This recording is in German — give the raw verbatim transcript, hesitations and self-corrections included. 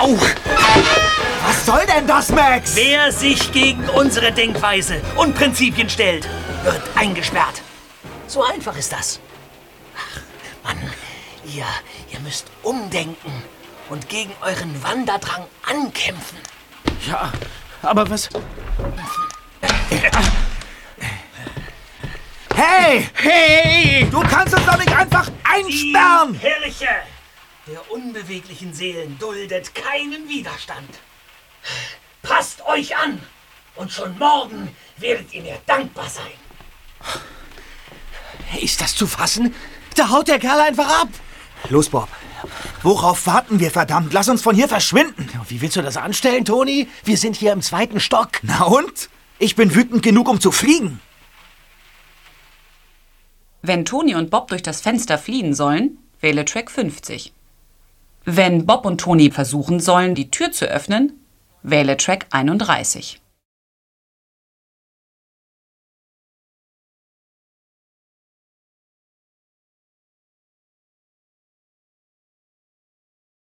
Au! Was soll denn das, Max? Wer sich gegen unsere Denkweise und Prinzipien stellt, wird eingesperrt. So einfach ist das. Ach, Mann, ihr, ihr müsst umdenken und gegen euren Wanderdrang ankämpfen. Ja, aber was... Hey! Hey! Du kannst uns doch nicht einfach einsperren! Die Kirche der unbeweglichen Seelen duldet keinen Widerstand. Passt euch an und schon morgen werdet ihr mir dankbar sein. Ist das zu fassen? Da haut der Kerl einfach ab. Los, Bob. Worauf warten wir, verdammt? Lass uns von hier verschwinden. Wie willst du das anstellen, Toni? Wir sind hier im zweiten Stock. Na und? Ich bin wütend genug, um zu fliegen. Wenn Toni und Bob durch das Fenster fliehen sollen, wähle Track fünfzig. Wenn Bob und Toni versuchen sollen, die Tür zu öffnen, wähle Track einunddreißig.